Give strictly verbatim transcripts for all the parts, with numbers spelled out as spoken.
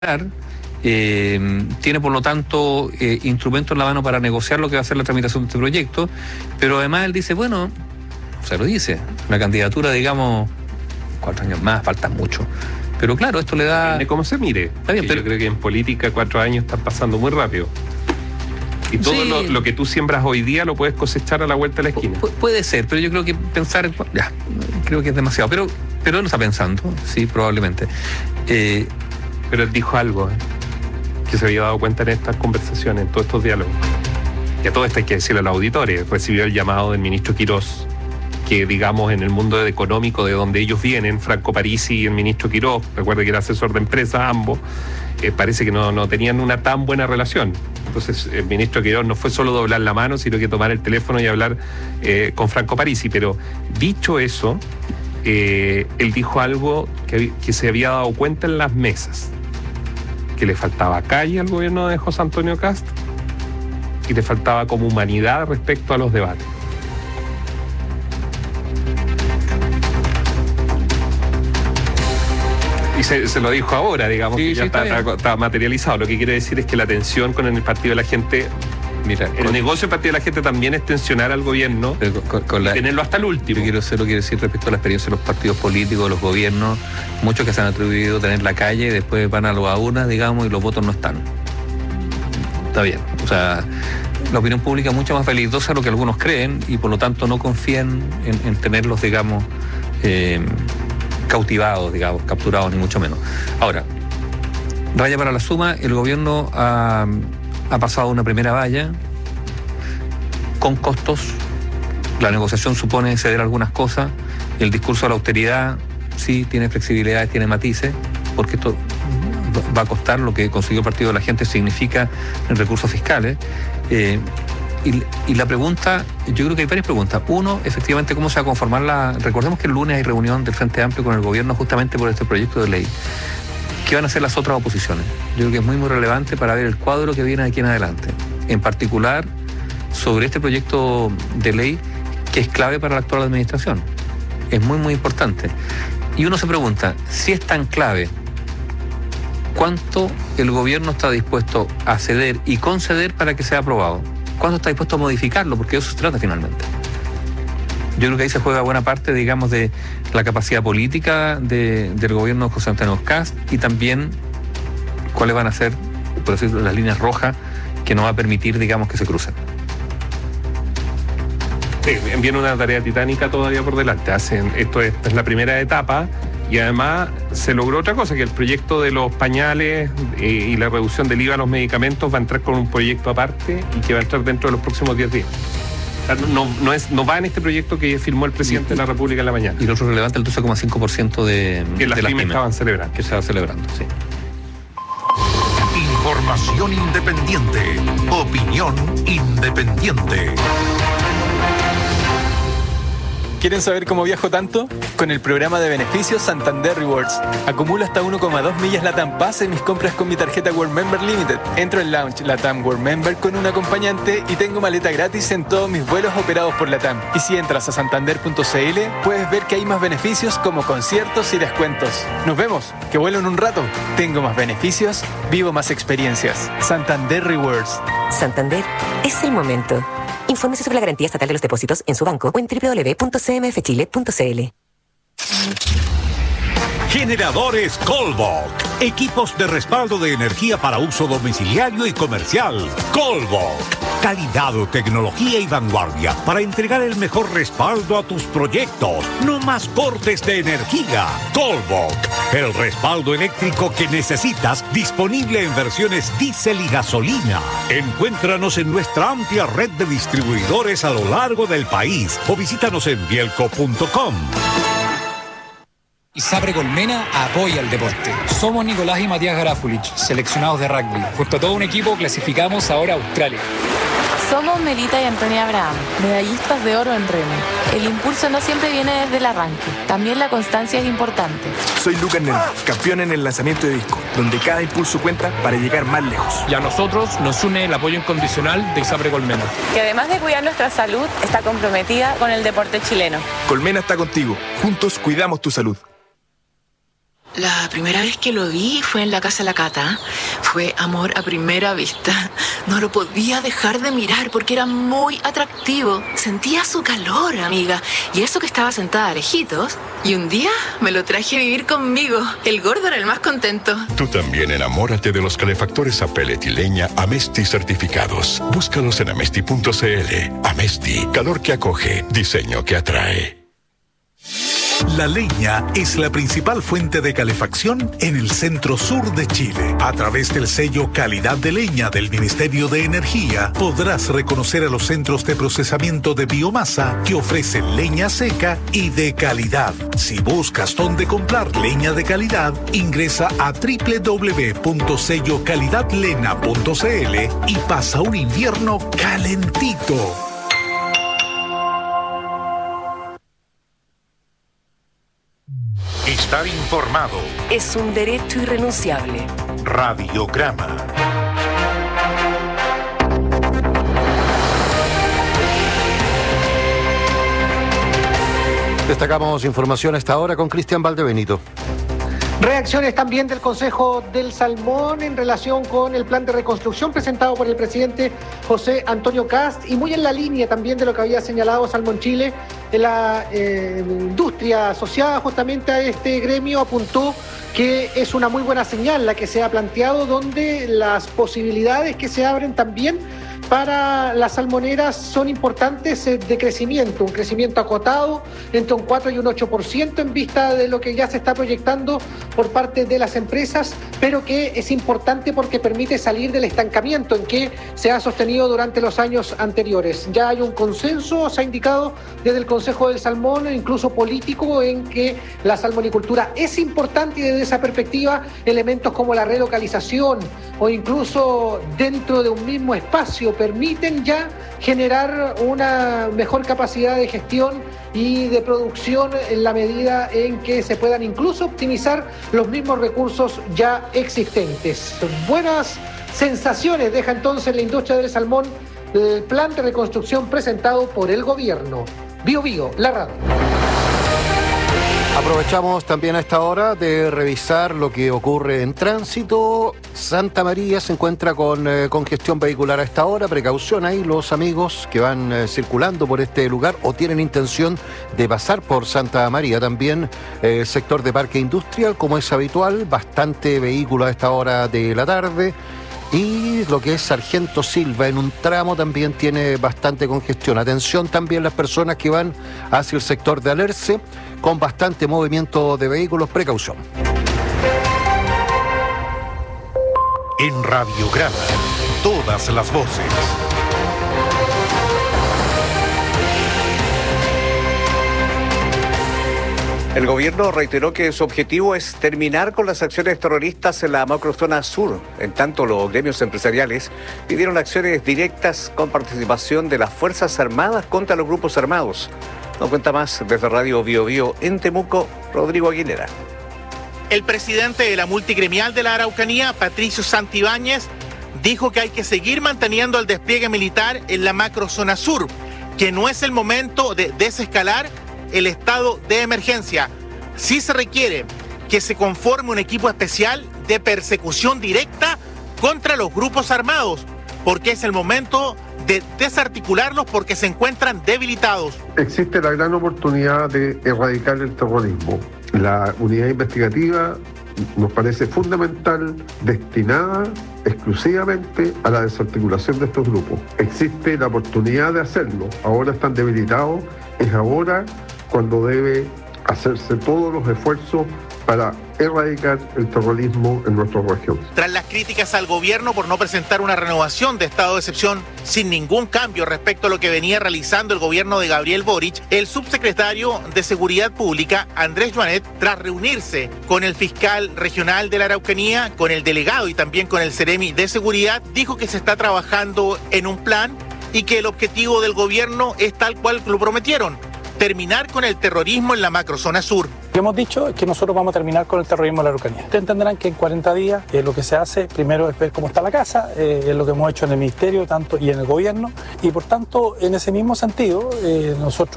Eh, tiene por lo tanto eh, instrumentos en la mano para negociar lo que va a ser la tramitación de este proyecto, pero además él dice, bueno, se lo dice, una candidatura, digamos, cuatro años más, falta mucho, pero claro, esto le da... De cómo se mire. Está bien, pero yo creo que en política cuatro años están pasando muy rápido. Y todo sí. lo, lo que tú siembras hoy día lo puedes cosechar a la vuelta de la esquina. Pu- puede ser, pero yo creo que pensar, ya, creo que es demasiado, pero, pero él lo está pensando, sí, probablemente. Eh, pero él dijo algo, ¿eh? que se había dado cuenta en estas conversaciones, en todos estos diálogos. Y a todo esto hay que decirle a los auditores, recibió el llamado del ministro Quirós, que digamos en el mundo económico de donde ellos vienen, Franco Parisi y el ministro Quirós, recuerde que era asesor de empresa ambos, eh, parece que no, no tenían una tan buena relación. Entonces el ministro Quirós no fue solo doblar la mano, sino que tomar el teléfono y hablar eh, con Franco Parisi. Pero dicho eso, eh, él dijo algo que, que se había dado cuenta en las mesas, que le faltaba calle al gobierno de José Antonio Kast y le faltaba como humanidad respecto a los debates. Y se, se lo dijo ahora, digamos, sí, que ya sí, está, está, está materializado. Lo que quiere decir es que la tensión con el Partido de la Gente... Mira, el con, negocio del Partido de la Gente también es tensionar al gobierno con, con la, y tenerlo hasta el último. Yo quiero, sé lo que quiero decir respecto a la experiencia de los partidos políticos, de los gobiernos, muchos que se han atribuido a tener la calle, y después van a las urnas, digamos, y los votos no están. Está bien. O sea, la opinión pública es mucho más peligrosa de lo que algunos creen y por lo tanto no confían en, en tenerlos, digamos, eh, cautivados, digamos, capturados, ni mucho menos. Ahora, raya para la suma, el gobierno ha... ha pasado una primera valla con costos. La negociación supone ceder algunas cosas. El discurso de la austeridad sí tiene flexibilidades, tiene matices, porque esto va a costar. Lo que consiguió el Partido de la Gente significa en recursos fiscales. Eh, y, y la pregunta, yo creo que hay varias preguntas. Uno, efectivamente, ¿cómo se va a conformar la...? Recordemos que el lunes hay reunión del Frente Amplio con el gobierno justamente por este proyecto de ley. ¿Qué van a hacer las otras oposiciones? Yo creo que es muy, muy relevante para ver el cuadro que viene de aquí en adelante. En particular, sobre este proyecto de ley que es clave para la actual administración. Es muy, muy importante. Y uno se pregunta, si es tan clave, ¿cuánto el gobierno está dispuesto a ceder y conceder para que sea aprobado? ¿Cuánto está dispuesto a modificarlo? Porque de eso se trata finalmente. Yo creo que ahí se juega buena parte, digamos, de la capacidad política de, del gobierno de José Antonio Kast y también cuáles van a ser, por decirlo, las líneas rojas que no va a permitir, digamos, que se crucen. Sí, viene una tarea titánica todavía por delante. Hacen, esto es, es la primera etapa y además se logró otra cosa, que el proyecto de los pañales eh, y la reducción del I V A a los medicamentos va a entrar con un proyecto aparte y que va a entrar dentro de los próximos diez días. No, no, es, no va en este proyecto que firmó el presidente y, de la República en la mañana. Y lo otro relevante, el doce coma cinco por ciento de, que las de pymes estaban celebrando. Que se estaba celebrando, sí. Información independiente. Opinión independiente. ¿Quieren saber cómo viajo tanto? Con el programa de beneficios Santander Rewards. Acumulo hasta uno coma dos millas LATAM Pass en mis compras con mi tarjeta World Member Limited. Entro en Lounge LATAM World Member con un acompañante y tengo maleta gratis en todos mis vuelos operados por LATAM. Y si entras a santander punto c l, puedes ver que hay más beneficios como conciertos y descuentos. Nos vemos, que vuelo en un rato. Tengo más beneficios, vivo más experiencias. Santander Rewards. Santander es el momento. Infórmese sobre la garantía estatal de los depósitos en su banco o en doble u doble u doble u punto c m f chile punto c l. Generadores Colbok. Equipos de respaldo de energía para uso domiciliario y comercial. Colbok. Calidad, tecnología y vanguardia para entregar el mejor respaldo a tus proyectos. No más cortes de energía. Colbok. El respaldo eléctrico que necesitas, disponible en versiones diésel y gasolina. Encuéntranos en nuestra amplia red de distribuidores a lo largo del país o visítanos en bielco punto com. ISAPRE Colmena apoya el deporte. Somos Nicolás y Matías Garafulich, seleccionados de rugby. Junto a todo un equipo clasificamos ahora a Australia. Somos Melita y Antonia Abraham, medallistas de oro en remo. El impulso no siempre viene desde el arranque, también la constancia es importante. Soy Lucas Nel, campeón en el lanzamiento de disco, donde cada impulso cuenta para llegar más lejos. Y a nosotros nos une el apoyo incondicional de ISAPRE Colmena, que además de cuidar nuestra salud, está comprometida con el deporte chileno. Colmena está contigo, juntos cuidamos tu salud. La primera vez que lo vi fue en la casa de la Cata. Fue amor a primera vista. No lo podía dejar de mirar porque era muy atractivo. Sentía su calor, amiga. Y eso que estaba sentada a lejitos. Y un día me lo traje a vivir conmigo. El gordo era el más contento. Tú también enamórate de los calefactores a pellet y leña Amesti certificados. Búscalos en amesti punto cl. Amesti, calor que acoge, diseño que atrae. La leña es la principal fuente de calefacción en el centro sur de Chile. A través del sello Calidad de Leña del Ministerio de Energía, podrás reconocer a los centros de procesamiento de biomasa que ofrecen leña seca y de calidad. Si buscas dónde comprar leña de calidad, ingresa a doble u doble u doble u punto sello calidad lena punto cl y pasa un invierno calentito. Estar informado es un derecho irrenunciable. Radiograma. Destacamos información a esta hora con Cristian Valdebenito. Reacciones también del Consejo del Salmón en relación con el plan de reconstrucción presentado por el presidente José Antonio Kast y muy en la línea también de lo que había señalado Salmón Chile, de la eh, industria asociada justamente a este gremio apuntó que es una muy buena señal la que se ha planteado, donde las posibilidades que se abren también para las salmoneras son importantes de crecimiento, un crecimiento acotado entre un cuatro y un ocho por ciento en vista de lo que ya se está proyectando por parte de las empresas, pero que es importante porque permite salir del estancamiento en que se ha sostenido durante los años anteriores. Ya hay un consenso, se ha indicado desde el Consejo del Salmón, incluso político, en que la salmonicultura es importante y desde esa perspectiva elementos como la relocalización o incluso dentro de un mismo espacio permiten ya generar una mejor capacidad de gestión y de producción en la medida en que se puedan incluso optimizar los mismos recursos ya existentes. Buenas sensaciones deja entonces la industria del salmón el plan de reconstrucción presentado por el gobierno. Bio Bio, la radio. Aprovechamos también a esta hora de revisar lo que ocurre en tránsito. Santa María se encuentra con eh, congestión vehicular a esta hora. Precaución ahí los amigos que van eh, circulando por este lugar o tienen intención de pasar por Santa María. También eh, el sector de Parque Industrial, como es habitual, bastante vehículo a esta hora de la tarde. Y lo que es Sargento Silva, en un tramo también tiene bastante congestión. Atención también las personas que van hacia el sector de Alerce, con bastante movimiento de vehículos, precaución. En Radiograma, todas las voces. El gobierno reiteró que su objetivo es terminar con las acciones terroristas en la macrozona sur. En tanto, los gremios empresariales pidieron acciones directas con participación de las Fuerzas Armadas contra los grupos armados. Nos cuenta más desde Radio Bio Bio en Temuco, Rodrigo Aguilera. El presidente de la multigremial de la Araucanía, Patricio Santibáñez, dijo que hay que seguir manteniendo el despliegue militar en la macrozona sur, que no es el momento de desescalar el estado de emergencia. Sí se requiere que se conforme un equipo especial de persecución directa contra los grupos armados, porque es el momento de desarticularlos porque se encuentran debilitados. Existe la gran oportunidad de erradicar el terrorismo. La unidad investigativa nos parece fundamental, destinada exclusivamente a la desarticulación de estos grupos. Existe la oportunidad de hacerlo. Ahora están debilitados, es ahora cuando debe hacerse todos los esfuerzos para erradicar el terrorismo en nuestra región. Tras las críticas al gobierno por no presentar una renovación de estado de excepción sin ningún cambio respecto a lo que venía realizando el gobierno de Gabriel Boric, el subsecretario de Seguridad Pública, Andrés Joanet, tras reunirse con el fiscal regional de la Araucanía, con el delegado y también con el Seremi de Seguridad, dijo que se está trabajando en un plan y que el objetivo del gobierno es tal cual lo prometieron: terminar con el terrorismo en la macrozona sur. Lo que hemos dicho es que nosotros vamos a terminar con el terrorismo en la Araucanía. Ustedes entenderán que en cuarenta días eh, lo que se hace primero es ver cómo está la casa, eh, es lo que hemos hecho en el ministerio tanto y en el gobierno, y por tanto en ese mismo sentido eh, nosotros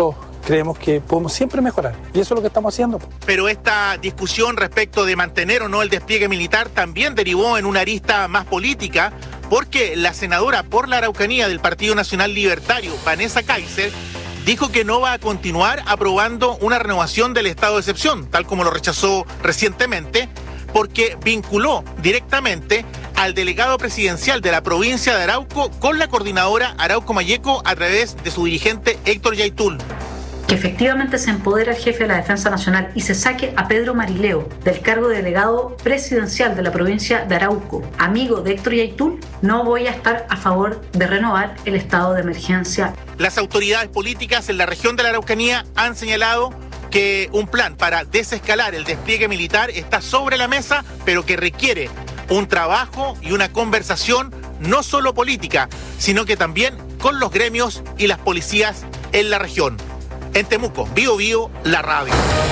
creemos que podemos siempre mejorar. Y eso es lo que estamos haciendo. Pero esta discusión respecto de mantener o no el despliegue militar también derivó en una arista más política, porque la senadora por la Araucanía del Partido Nacional Libertario, Vanessa Kaiser, dijo que no va a continuar aprobando una renovación del estado de excepción, tal como lo rechazó recientemente, porque vinculó directamente al delegado presidencial de la provincia de Arauco con la coordinadora Arauco Mayeco a través de su dirigente Héctor Yaitul. Que efectivamente se empodere al jefe de la Defensa Nacional y se saque a Pedro Marileo del cargo de delegado presidencial de la provincia de Arauco, amigo de Héctor Yaitul, no voy a estar a favor de renovar el estado de emergencia. Las autoridades políticas en la región de la Araucanía han señalado que un plan para desescalar el despliegue militar está sobre la mesa, pero que requiere un trabajo y una conversación no solo política, sino que también con los gremios y las policías en la región. En Temuco, Bío Bío, la radio.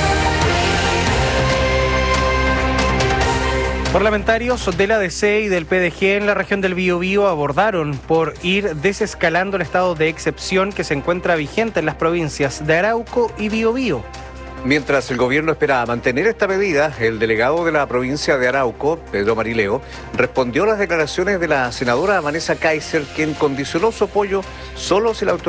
Parlamentarios de la D C y del P D G en la región del Biobío abordaron por ir desescalando el estado de excepción que se encuentra vigente en las provincias de Arauco y Biobío. Mientras el gobierno espera mantener esta medida, el delegado de la provincia de Arauco, Pedro Marileo, respondió a las declaraciones de la senadora Vanessa Kaiser, quien condicionó su apoyo solo si la autoridad